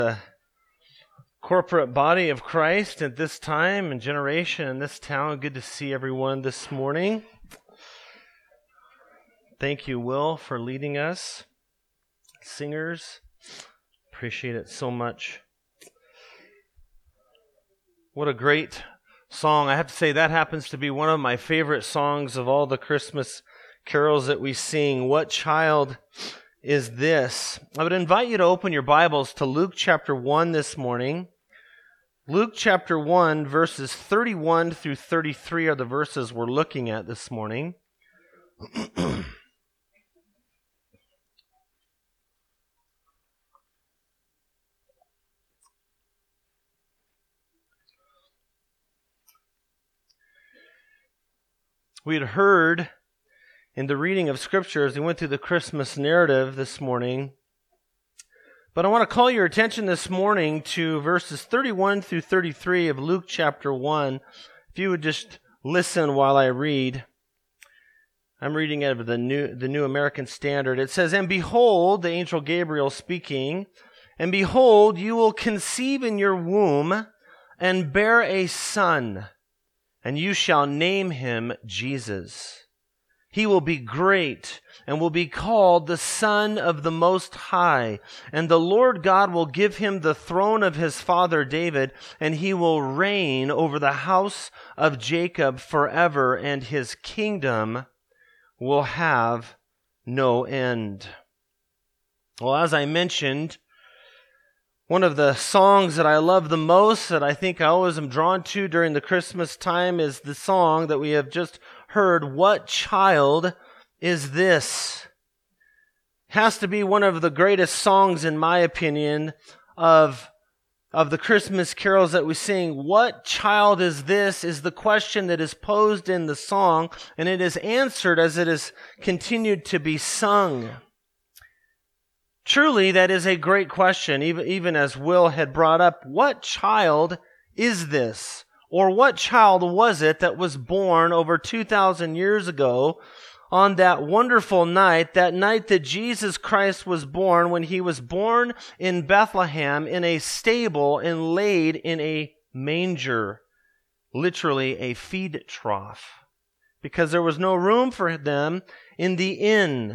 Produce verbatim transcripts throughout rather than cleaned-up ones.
The corporate body of Christ at this time and generation in this town. Good to see everyone this morning. Thank you, Will, for leading us. Singers, appreciate it so much. What a great song. I have to say that happens to be one of my favorite songs of all the Christmas carols that we sing. What child is this? I would invite you to open your Bibles to Luke chapter one this morning. Luke chapter one, verses thirty-one through thirty-three are the verses we're looking at this morning. We had heard in the reading of Scripture as we went through the Christmas narrative this morning. But I want to call your attention this morning to verses thirty-one through thirty-three of Luke chapter one. If you would just listen while I read. I'm reading out of the New, the New American Standard. It says, "And behold," the angel Gabriel speaking, "and behold, you will conceive in your womb and bear a son, and you shall name him Jesus. He will be great and will be called the Son of the Most High. And the Lord God will give him the throne of his father David, and he will reign over the house of Jacob forever, and his kingdom will have no end." Well, as I mentioned, one of the songs that I love the most, that I think I always am drawn to during the Christmas time, is the song that we have just heard, "What Child Is This?" Has to be one of the greatest songs, in my opinion, of, of the Christmas carols that we sing. What child is this is the question that is posed in the song, and it is answered as it is continued to be sung. Truly, that is a great question, even, even as Will had brought up. What child is this? Or what child was it that was born over two thousand years ago on that wonderful night, that night that Jesus Christ was born, when he was born in Bethlehem in a stable and laid in a manger, literally a feed trough, because there was no room for them in the inn.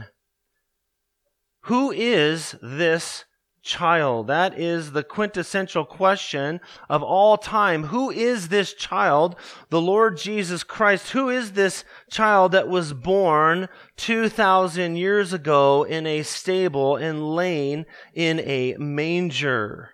Who is this child? That is the quintessential question of all time. Who is this child? The Lord Jesus Christ. Who is this child that was born two thousand years ago in a stable and laying in a manger?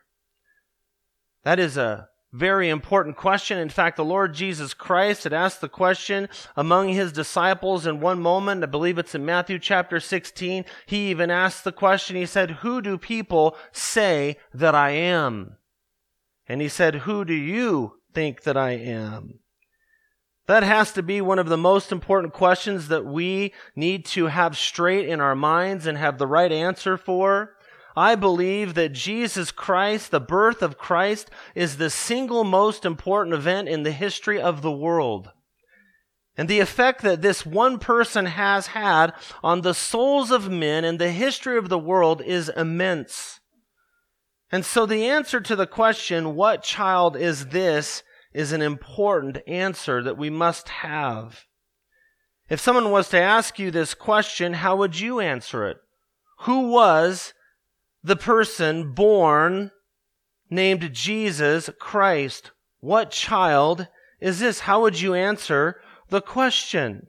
That is a very important question. In fact, the Lord Jesus Christ had asked the question among his disciples in one moment. I believe it's in Matthew chapter sixteen. He even asked the question. He said, "Who do people say that I am?" And he said, "Who do you think that I am?" That has to be one of the most important questions that we need to have straight in our minds and have the right answer for. I believe that Jesus Christ, the birth of Christ, is the single most important event in the history of the world. And the effect that this one person has had on the souls of men and the history of the world is immense. And so the answer to the question, what child is this, is an important answer that we must have. If someone was to ask you this question, how would you answer it? Who was the person born named Jesus Christ? What child is this? How would you answer the question?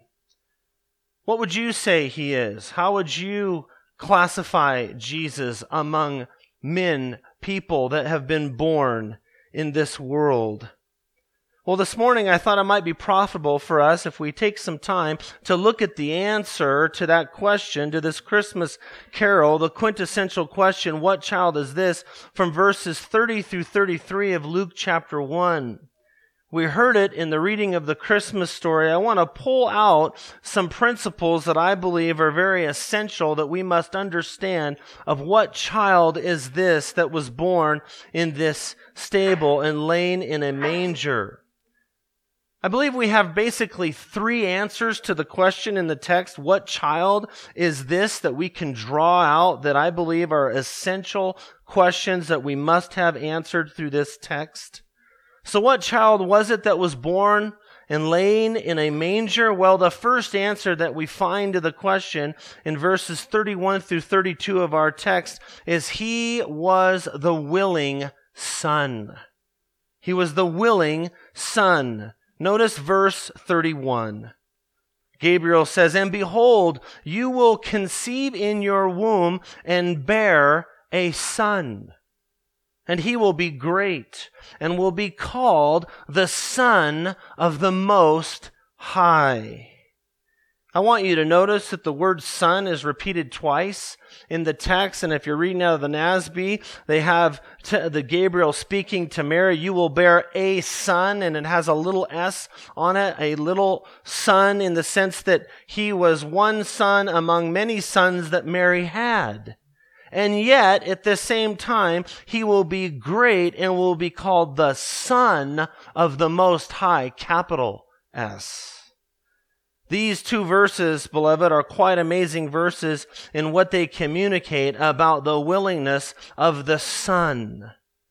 What would you say he is? How would you classify Jesus among men, people that have been born in this world? Well, this morning I thought it might be profitable for us if we take some time to look at the answer to that question, to this Christmas carol, the quintessential question, what child is this, from verses thirty through thirty-three of Luke chapter one. We heard it in the reading of the Christmas story. I want to pull out some principles that I believe are very essential that we must understand of what child is this that was born in this stable and lain in a manger. I believe we have basically three answers to the question in the text, what child is this, that we can draw out that I believe are essential questions that we must have answered through this text. So what child was it that was born and laying in a manger? Well, the first answer that we find to the question in verses thirty-one through thirty-two of our text is he was the willing Son. He was the willing Son. Notice verse thirty-one. Gabriel says, "And behold, you will conceive in your womb and bear a son. And he will be great and will be called the Son of the Most High." I want you to notice that the word son is repeated twice in the text. And if you're reading out of the N A S B, they have t- the Gabriel speaking to Mary, "You will bear a son," and it has a little s on it, a little son, in the sense that he was one son among many sons that Mary had. And yet, at the same time, he will be great and will be called the Son of the Most High, capital S. These two verses, beloved, are quite amazing verses in what they communicate about the willingness of the Son.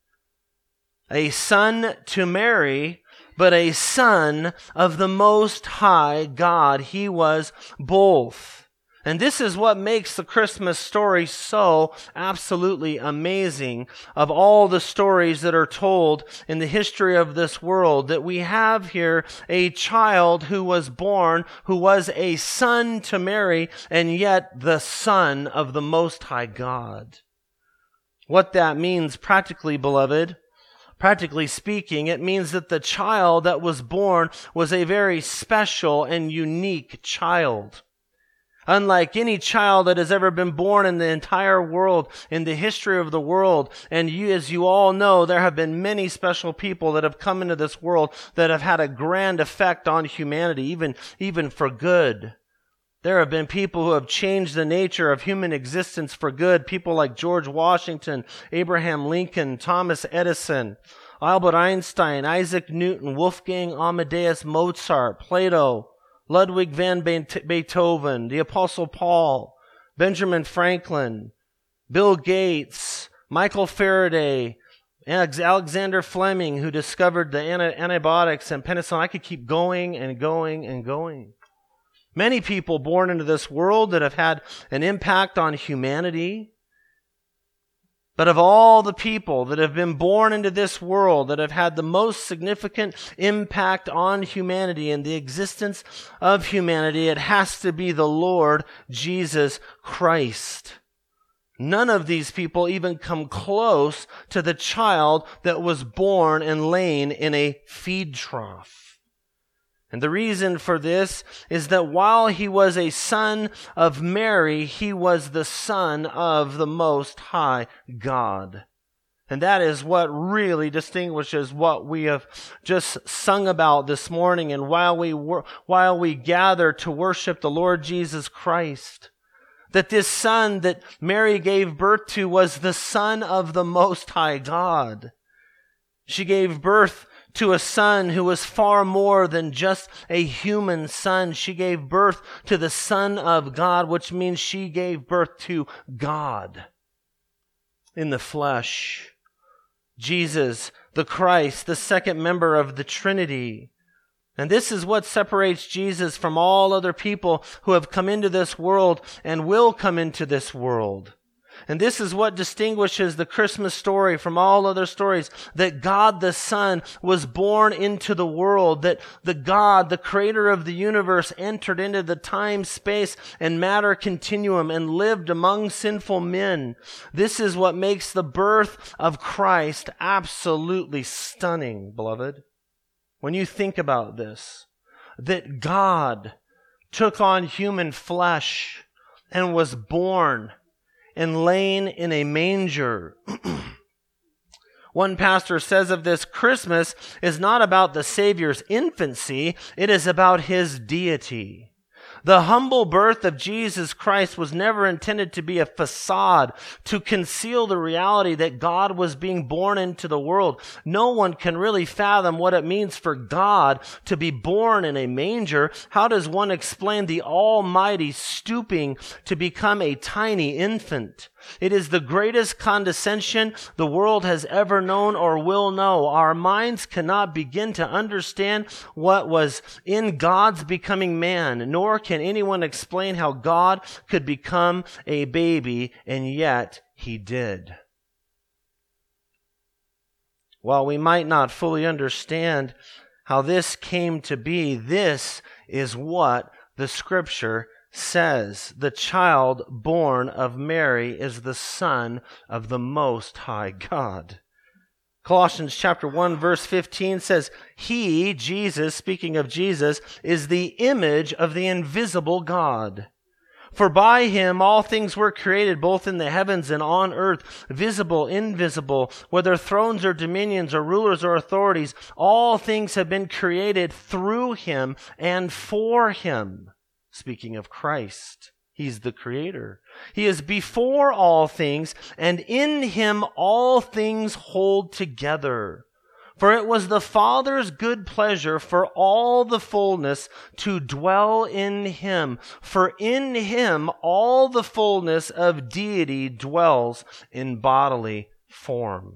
A son to Mary, but a son of the Most High God. He was both. And this is what makes the Christmas story so absolutely amazing of all the stories that are told in the history of this world, that we have here a child who was born, who was a son to Mary, and yet the Son of the Most High God. What that means practically, beloved, practically speaking, it means that the child that was born was a very special and unique child. Unlike any child that has ever been born in the entire world, in the history of the world. And you, as you all know, there have been many special people that have come into this world that have had a grand effect on humanity, even, even for good. There have been people who have changed the nature of human existence for good. People like George Washington, Abraham Lincoln, Thomas Edison, Albert Einstein, Isaac Newton, Wolfgang Amadeus Mozart, Plato, Ludwig van Beethoven, the Apostle Paul, Benjamin Franklin, Bill Gates, Michael Faraday, Alexander Fleming, who discovered the antibiotics and penicillin. I could keep going and going and going. Many people born into this world that have had an impact on humanity. But of all the people that have been born into this world that have had the most significant impact on humanity and the existence of humanity, it has to be the Lord Jesus Christ. None of these people even come close to the child that was born and laying in a feed trough. And the reason for this is that while he was a son of Mary, he was the Son of the Most High God. And that is what really distinguishes what we have just sung about this morning, and while we wor- while we gather to worship the Lord Jesus Christ. That this son that Mary gave birth to was the Son of the Most High God. She gave birth to a son who was far more than just a human son. She gave birth to the Son of God, which means she gave birth to God in the flesh. Jesus, the Christ, the second member of the Trinity. And this is what separates Jesus from all other people who have come into this world and will come into this world. And this is what distinguishes the Christmas story from all other stories, that God the Son was born into the world, that the God, the creator of the universe, entered into the time, space, and matter continuum and lived among sinful men. This is what makes the birth of Christ absolutely stunning, beloved. When you think about this, that God took on human flesh and was born and laying in a manger. One pastor says of this, Christmas is not about the Savior's infancy, it is about his deity. The humble birth of Jesus Christ was never intended to be a facade to conceal the reality that God was being born into the world. No one can really fathom what it means for God to be born in a manger. How does one explain the Almighty stooping to become a tiny infant? It is the greatest condescension the world has ever known or will know. Our minds cannot begin to understand what was in God's becoming man, nor can anyone explain how God could become a baby, and yet he did. While we might not fully understand how this came to be, this is what the Scripture says. The child born of Mary is the Son of the Most High God. Colossians chapter one verse fifteen says, He, Jesus, speaking of Jesus, is the image of the invisible God. For by him all things were created, both in the heavens and on earth, visible, invisible, whether thrones or dominions or rulers or authorities, all things have been created through him and for him. Speaking of Christ, he's the creator. He is before all things, and in him all things hold together. For it was the Father's good pleasure for all the fullness to dwell in him. For in him all the fullness of deity dwells in bodily form.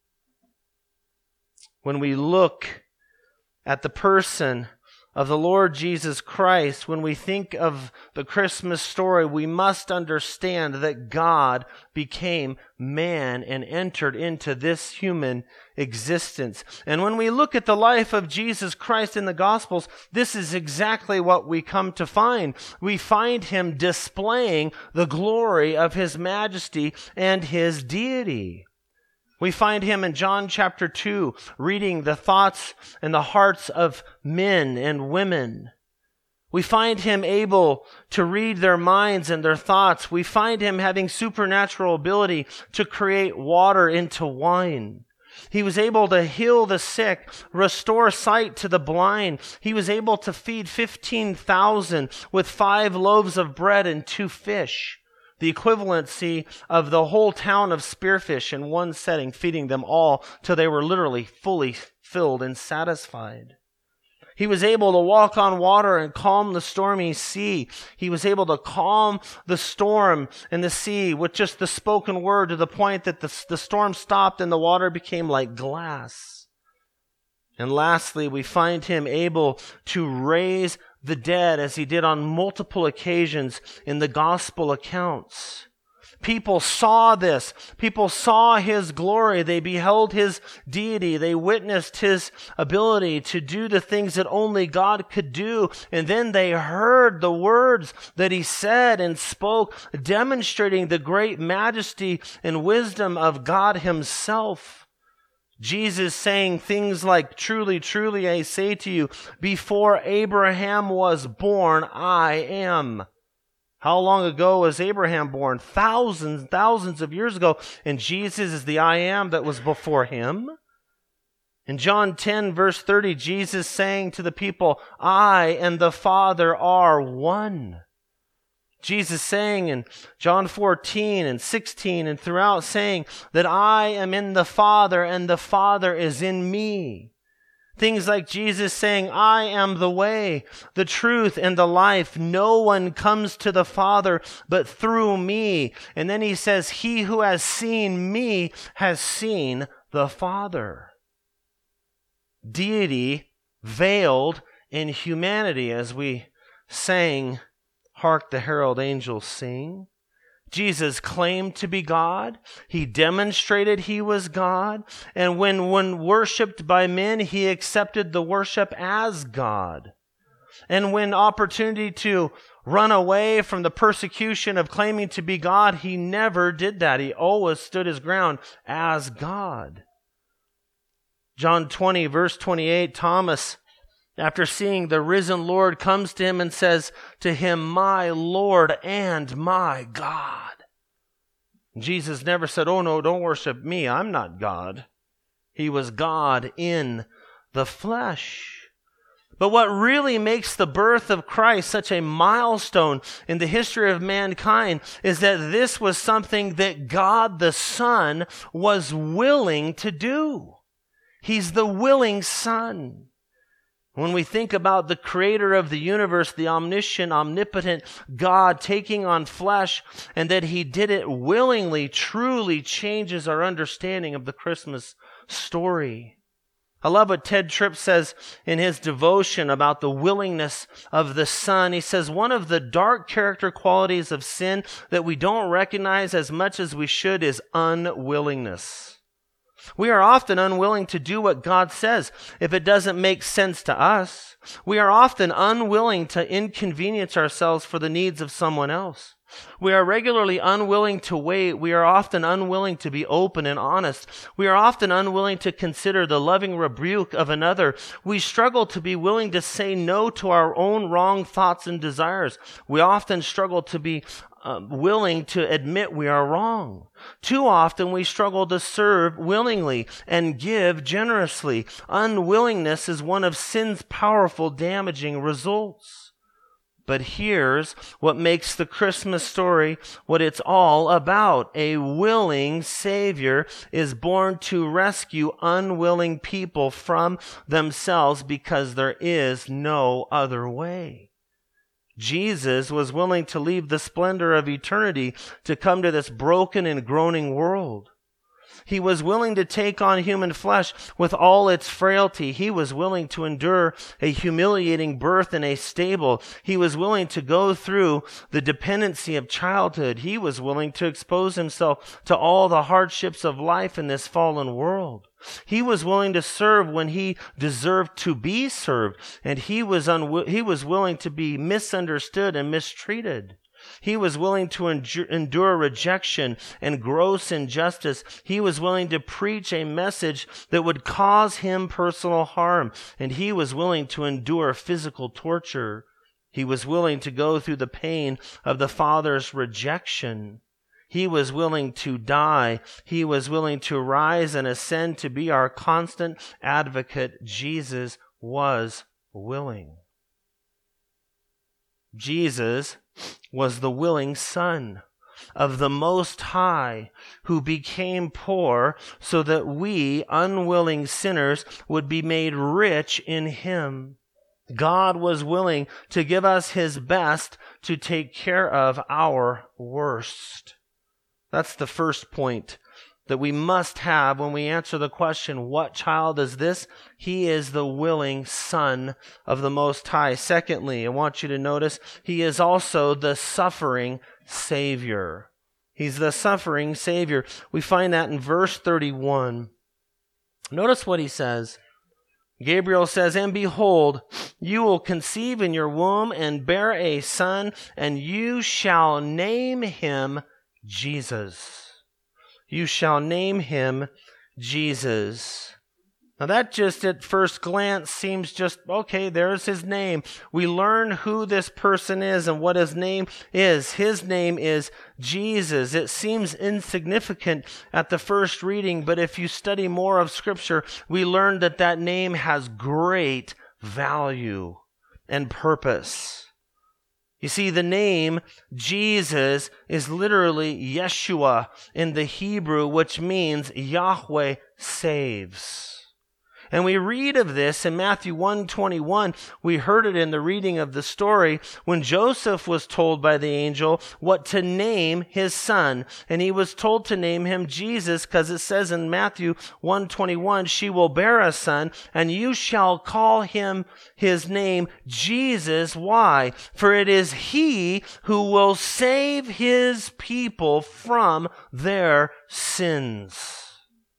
When we look at the person of the Lord Jesus Christ, when we think of the Christmas story, we must understand that God became man and entered into this human existence. And when we look at the life of Jesus Christ in the Gospels, this is exactly what we come to find. We find him displaying the glory of his majesty and his deity. We find him in John chapter two, reading the thoughts and the hearts of men and women. We find him able to read their minds and their thoughts. We find him having supernatural ability to create water into wine. He was able to heal the sick, restore sight to the blind. He was able to feed fifteen thousand with five loaves of bread and two fish. The equivalency of the whole town of Spearfish in one setting, feeding them all till they were literally fully filled and satisfied. He was able to walk on water and calm the stormy sea. He was able to calm the storm in the sea with just the spoken word, to the point that the, the storm stopped and the water became like glass. And lastly, we find him able to raise the dead, as he did on multiple occasions in the gospel accounts. People saw this. People saw his glory. They beheld his deity. They witnessed his ability to do the things that only God could do. And then they heard the words that he said and spoke, demonstrating the great majesty and wisdom of God himself. Jesus saying things like, "Truly, truly, I say to you, before Abraham was born, I am." How long ago was Abraham born? Thousands, thousands of years ago. And Jesus is the I am that was before him. In John ten, verse thirty, Jesus saying to the people, "I and the Father are one." Jesus saying in John fourteen and sixteen and throughout, saying that I am in the Father and the Father is in me. Things like Jesus saying, "I am the way, the truth, and the life. No one comes to the Father but through me." And then he says, "He who has seen me has seen the Father." Deity veiled in humanity, as we sang, "Hark the herald angels sing." Jesus claimed to be God. He demonstrated he was God. And when, when worshipped by men, he accepted the worship as God. And when opportunity to run away from the persecution of claiming to be God, he never did that. He always stood his ground as God. John twenty, verse twenty-eight, Thomas, after seeing the risen Lord, comes to him and says to him, "My Lord and my God." Jesus never said, "Oh no, don't worship me. I'm not God." He was God in the flesh. But what really makes the birth of Christ such a milestone in the history of mankind is that this was something that God the Son was willing to do. He's the willing Son. When we think about the creator of the universe, the omniscient, omnipotent God taking on flesh, and that he did it willingly, truly changes our understanding of the Christmas story. I love what Ted Tripp says in his devotion about the willingness of the Son. He says, one of the dark character qualities of sin that we don't recognize as much as we should is unwillingness. We are often unwilling to do what God says if it doesn't make sense to us. We are often unwilling to inconvenience ourselves for the needs of someone else. We are regularly unwilling to wait. We are often unwilling to be open and honest. We are often unwilling to consider the loving rebuke of another. We struggle to be willing to say no to our own wrong thoughts and desires. We often struggle to be uh, willing to admit we are wrong. Too often we struggle to serve willingly and give generously. Unwillingness is one of sin's powerful damaging results. But here's what makes the Christmas story what it's all about. A willing Savior is born to rescue unwilling people from themselves because there is no other way. Jesus was willing to leave the splendor of eternity to come to this broken and groaning world. He was willing to take on human flesh with all its frailty. He was willing to endure a humiliating birth in a stable. He was willing to go through the dependency of childhood. He was willing to expose himself to all the hardships of life in this fallen world. He was willing to serve when he deserved to be served, and he was unwi- he was willing to be misunderstood and mistreated. He was willing to endure rejection and gross injustice. He was willing to preach a message that would cause him personal harm, and he was willing to endure physical torture. He was willing to go through the pain of the Father's rejection. He was willing to die. He was willing to rise and ascend to be our constant advocate. Jesus was willing. Jesus was the willing Son of the Most High, who became poor so that we, unwilling sinners, would be made rich in him. God was willing to give us his best to take care of our worst. That's the first point that we must have when we answer the question, what child is this? He is the willing Son of the Most High. Secondly, I want you to notice, he is also the suffering Savior. He's the suffering Savior. We find that in verse thirty-one. Notice what he says. Gabriel says, "And behold, you will conceive in your womb and bear a son, and you shall name him Jesus." You shall name him Jesus. Now that just at first glance seems just, okay, there's his name. We learn who this person is and what his name is. His name is Jesus. It seems insignificant at the first reading, but if you study more of Scripture, we learn that that name has great value and purpose. You see, the name Jesus is literally Yeshua in the Hebrew, which means Yahweh saves. And we read of this in Matthew one twenty-one. We heard it in the reading of the story when Joseph was told by the angel what to name his son. And he was told to name him Jesus because it says in Matthew one twenty-one, "She will bear a son, and you shall call him his name Jesus." Why? For it is he who will save his people from their sins.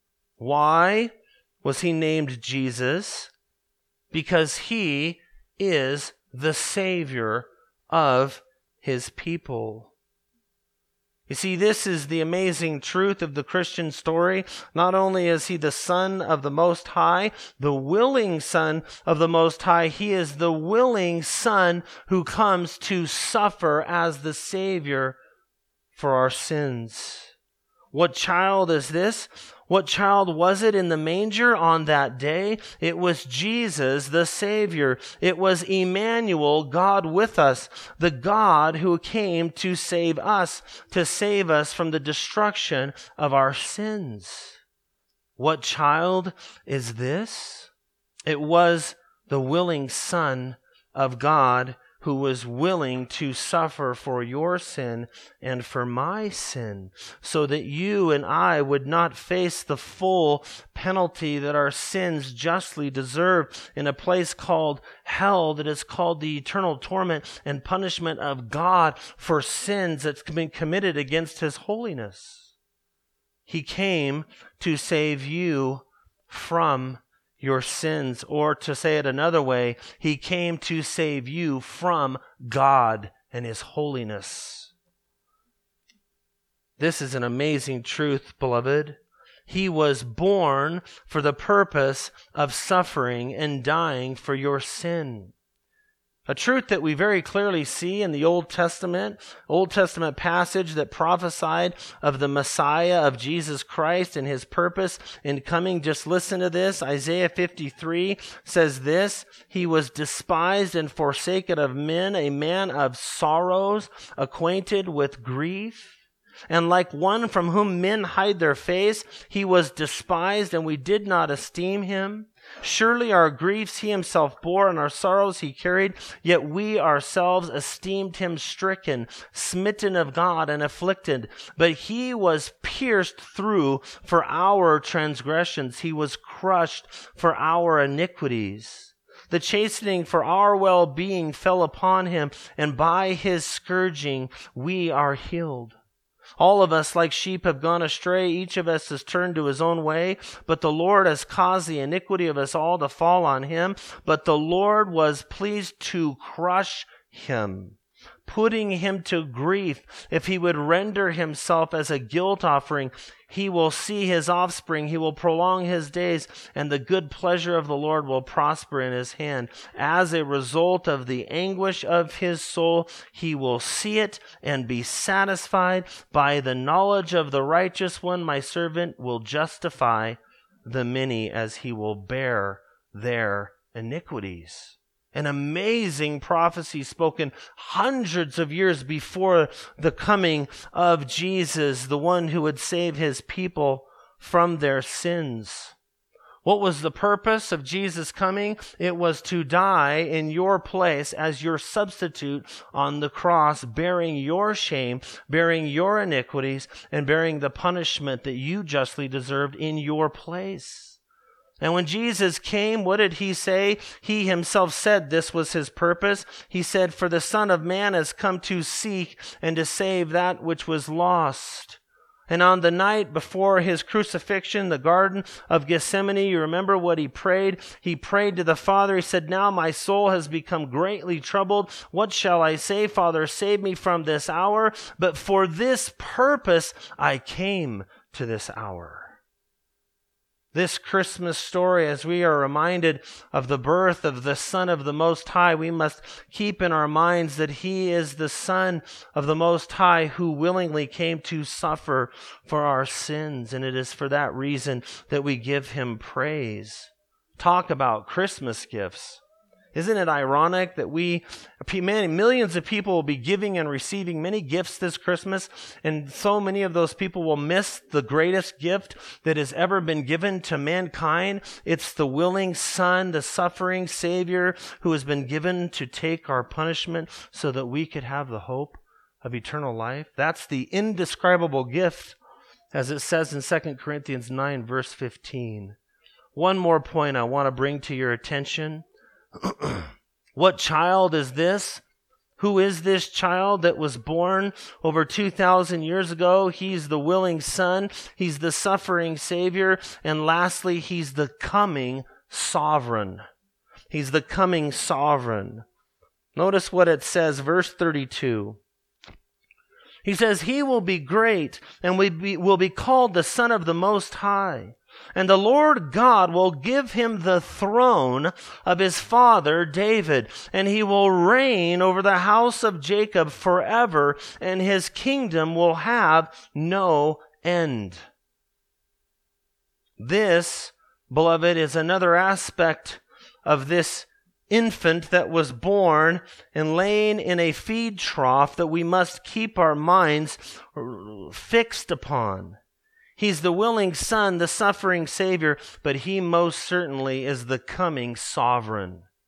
Why was he named Jesus? Because he is the Savior of his people. You see, this is the amazing truth of the Christian story. Not only is he the Son of the Most High, the willing Son of the Most High, he is the willing Son who comes to suffer as the Savior for our sins. What child is this? What child was it in the manger on that day? It was Jesus, the Savior. It was Emmanuel, God with us, the God who came to save us, to save us from the destruction of our sins. What child is this? It was the willing Son of God who was willing to suffer for your sin and for my sin, so that you and I would not face the full penalty that our sins justly deserve in a place called hell, that is called the eternal torment and punishment of God for sins that's been committed against His holiness. He came to save you from your sins, or to say it another way, He came to save you from God and His holiness. This is an amazing truth, beloved. He was born for the purpose of suffering and dying for your sin. A truth that we very clearly see in the Old Testament, Old Testament passage that prophesied of the Messiah of Jesus Christ and His purpose in coming. Just listen to this. Isaiah fifty-three says this: He was despised and forsaken of men, a man of sorrows, acquainted with grief. And like one from whom men hide their face, He was despised, and we did not esteem Him. Surely our griefs He Himself bore, and our sorrows He carried, yet we ourselves esteemed Him stricken, smitten of God, and afflicted. But He was pierced through for our transgressions. He was crushed for our iniquities. The chastening for our well-being fell upon Him, and by His scourging we are healed. All of us, like sheep, have gone astray. Each of us has turned to his own way. But the Lord has caused the iniquity of us all to fall on Him. But the Lord was pleased to crush Him, putting Him to grief. If He would render Himself as a guilt offering, He will see His offspring. He will prolong His days, and the good pleasure of the Lord will prosper in His hand. As a result of the anguish of His soul, He will see it and be satisfied. By the knowledge of the righteous one, my servant will justify the many, as He will bear their iniquities. An amazing prophecy spoken hundreds of years before the coming of Jesus, the one who would save His people from their sins. What was the purpose of Jesus coming? It was to die in your place as your substitute on the cross, bearing your shame, bearing your iniquities, and bearing the punishment that you justly deserved in your place. And when Jesus came, what did He say? He Himself said this was His purpose. He said, "For the Son of Man has come to seek and to save that which was lost." And on the night before His crucifixion, the Garden of Gethsemane, you remember what He prayed? He prayed to the Father. He said, "Now my soul has become greatly troubled. What shall I say? Father, save me from this hour. But for this purpose I came to this hour." This Christmas story, as we are reminded of the birth of the Son of the Most High, we must keep in our minds that He is the Son of the Most High who willingly came to suffer for our sins. And it is for that reason that we give Him praise. Talk about Christmas gifts. Isn't it ironic that we, many, millions of people will be giving and receiving many gifts this Christmas, and so many of those people will miss the greatest gift that has ever been given to mankind? It's the willing Son, the suffering Savior, who has been given to take our punishment so that we could have the hope of eternal life. That's the indescribable gift, as it says in Second Corinthians nine, verse fifteen. One more point I want to bring to your attention. What child is this? Who is this child that was born over two thousand years ago? He's the willing Son. He's the suffering Savior. And lastly, He's the coming sovereign. He's the coming sovereign. Notice what it says, verse thirty-two. He says, "He will be great and will be called the Son of the Most High. And the Lord God will give Him the throne of His father David, and He will reign over the house of Jacob forever, and His kingdom will have no end." This, beloved, is another aspect of this infant that was born and laying in a feed trough that we must keep our minds fixed upon. He's the willing Son, the suffering Savior, but He most certainly is the coming sovereign.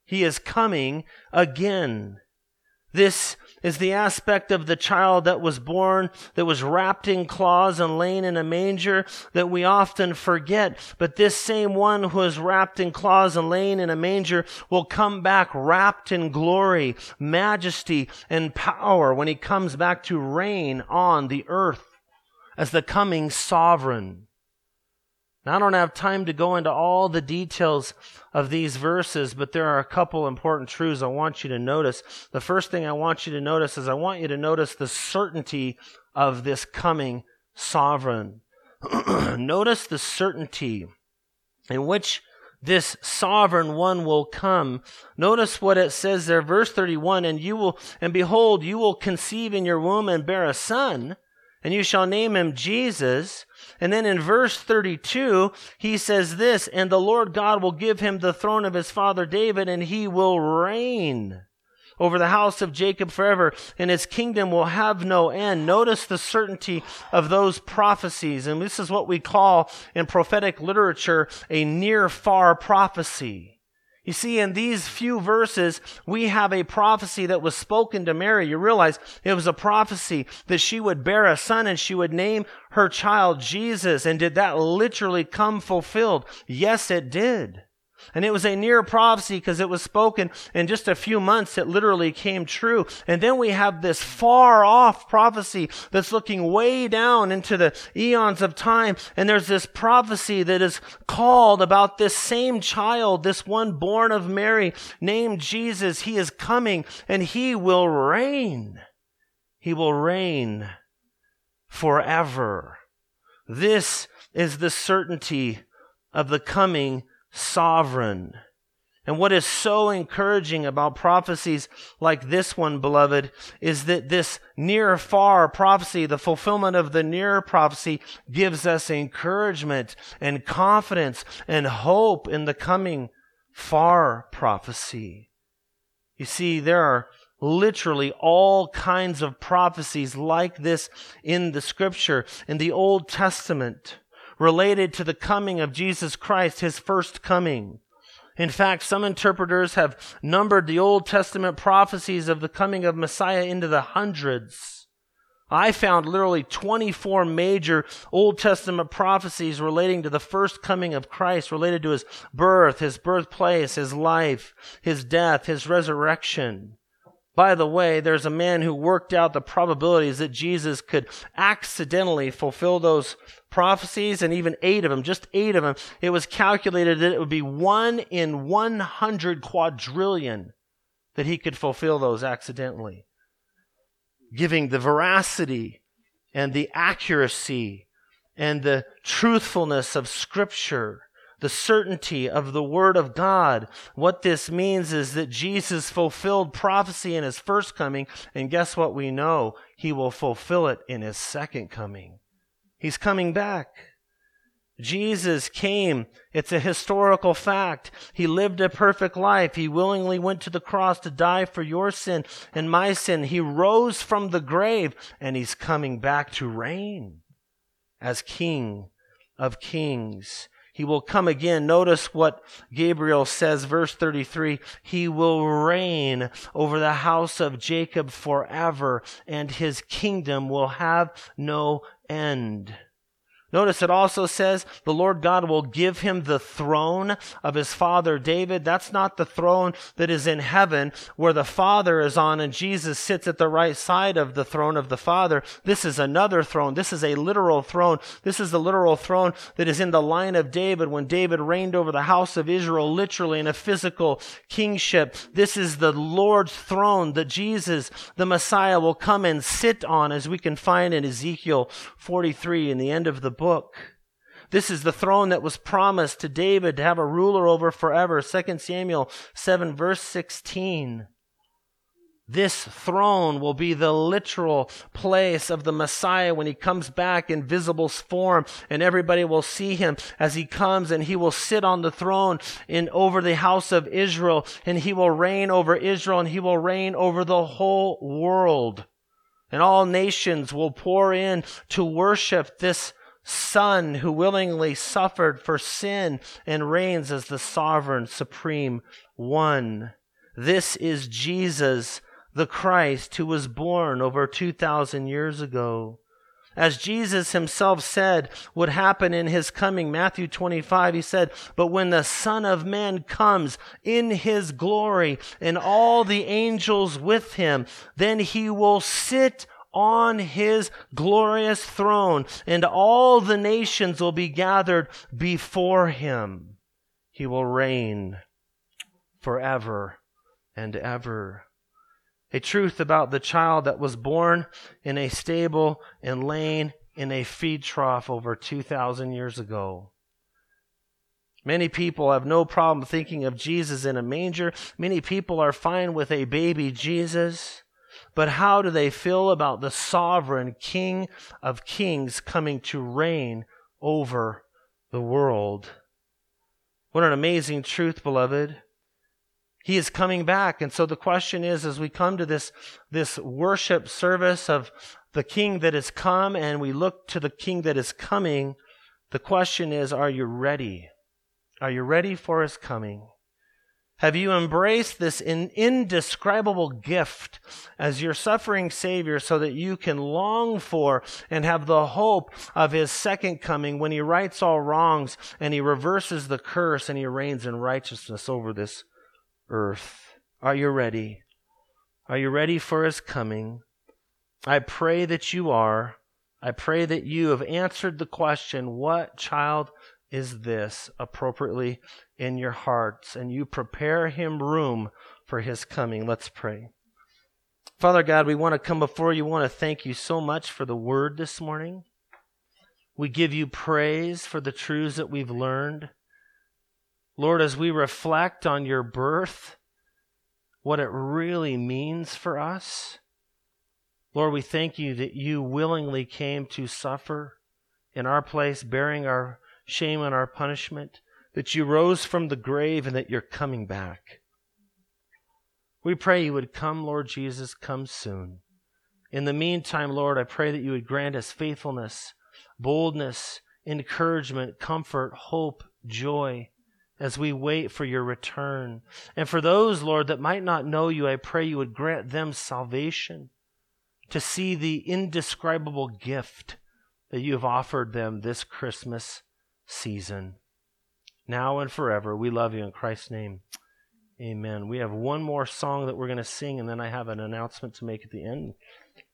He is coming again. This is the aspect of the child that was born, that was wrapped in cloths and lain in a manger, that we often forget. But this same one who is wrapped in cloths and lain in a manger will come back wrapped in glory, majesty, and power when he comes back to reign on the earth as the coming sovereign. Now, I don't have time to go into all the details of these verses, but there are a couple important truths I want you to notice. The first thing I want you to notice is I want you to notice the certainty of this coming sovereign. Notice the certainty in which this sovereign one will come. Notice what it says there, verse thirty-one, and you will, and behold, you will conceive in your womb and bear a son, and you shall name him Jesus. And then in verse thirty-two, he says this, and the Lord God will give him the throne of his father David, and he will reign over the house of Jacob forever, and his kingdom will have no end. Notice the certainty of those prophecies. And this is what we call in prophetic literature a near-far prophecy. You see, in these few verses, we have a prophecy that was spoken to Mary. You realize it was a prophecy that she would bear a son and she would name her child Jesus. And did that literally come fulfilled? Yes, it did. And it was a near prophecy because it was spoken in just a few months. It literally came true. And then we have this far off prophecy that's looking way down into the eons of time. And there's this prophecy that is called about this same child, this one born of Mary named Jesus. He is coming and he will reign. He will reign forever. This is the certainty of the coming sovereign. And what is so encouraging about prophecies like this one, beloved, is that this near far prophecy, the fulfillment of the near prophecy, gives us encouragement and confidence and hope in the coming far prophecy. You see, there are literally all kinds of prophecies like this in the Scripture, in the Old Testament, related to the coming of Jesus Christ, his first coming. In fact, some interpreters have numbered the Old Testament prophecies of the coming of Messiah into the hundreds. I found literally twenty-four major Old Testament prophecies relating to the first coming of Christ, related to his birth, his birthplace, his life, his death, his resurrection. By the way, there's a man who worked out the probabilities that Jesus could accidentally fulfill those prophecies, and even eight of them, just eight of them. It was calculated that it would be one in one hundred quadrillion that he could fulfill those accidentally, giving the veracity and the accuracy and the truthfulness of Scripture, the certainty of the Word of God. What this means is that Jesus fulfilled prophecy in his first coming, and guess what we know? He will fulfill it in his second coming. He's coming back. Jesus came. It's a historical fact. He lived a perfect life. He willingly went to the cross to die for your sin and my sin. He rose from the grave, and he's coming back to reign as King of Kings. He will come again. Notice what Gabriel says, verse thirty-three. He will reign over the house of Jacob forever, and his kingdom will have no end. Notice it also says the Lord God will give him the throne of his father David. That's not the throne that is in heaven where the Father is on and Jesus sits at the right side of the throne of the Father. This is another throne. This is a literal throne. This is the literal throne that is in the line of David when David reigned over the house of Israel, literally in a physical kingship. This is the Lord's throne that Jesus, the Messiah, will come and sit on, as we can find in Ezekiel forty-three in the end of the book. This is the throne that was promised to David to have a ruler over forever. Second Samuel seven verse sixteen. This throne will be the literal place of the Messiah when he comes back in visible form, and everybody will see him as he comes, and he will sit on the throne in over the house of Israel, and he will reign over Israel, and he will reign over the whole world. And all nations will pour in to worship this Son who willingly suffered for sin and reigns as the sovereign, supreme one. This is Jesus, the Christ, who was born over two thousand years ago. As Jesus himself said would happen in his coming, Matthew twenty-five, he said, "But when the Son of Man comes in his glory and all the angels with him, then he will sit on his glorious throne, and all the nations will be gathered before him. He will reign forever and ever." A truth about the child that was born in a stable and laying in a feed trough over two thousand years ago. Many people have no problem thinking of Jesus in a manger. Many people are fine with a baby Jesus. But how do they feel about the sovereign King of Kings coming to reign over the world? What an amazing truth, beloved. He is coming back. And so the question is, as we come to this, this worship service of the King that is come and we look to the King that is coming, the question is, are you ready? Are you ready for his coming? Have you embraced this in, indescribable gift as your suffering Savior so that you can long for and have the hope of his second coming when he rights all wrongs and he reverses the curse and he reigns in righteousness over this earth? Are you ready? Are you ready for his coming? I pray that you are. I pray that you have answered the question, what child is this, appropriately in your hearts, and you prepare him room for his coming. Let's pray. Father God, we want to come before you. We want to thank you so much for the word this morning. We give you praise for the truths that we've learned. Lord, as we reflect on your birth, what it really means for us, Lord, we thank you that you willingly came to suffer in our place, bearing our shame and our punishment, that you rose from the grave and that you're coming back. We pray you would come, Lord Jesus, come soon. In the meantime, Lord, I pray that you would grant us faithfulness, boldness, encouragement, comfort, hope, joy, as we wait for your return. And for those, Lord, that might not know you, I pray you would grant them salvation to see the indescribable gift that you have offered them this Christmas season. Now and forever, we love you in Christ's name. Amen. We have one more song that we're going to sing, and then I have an announcement to make at the end.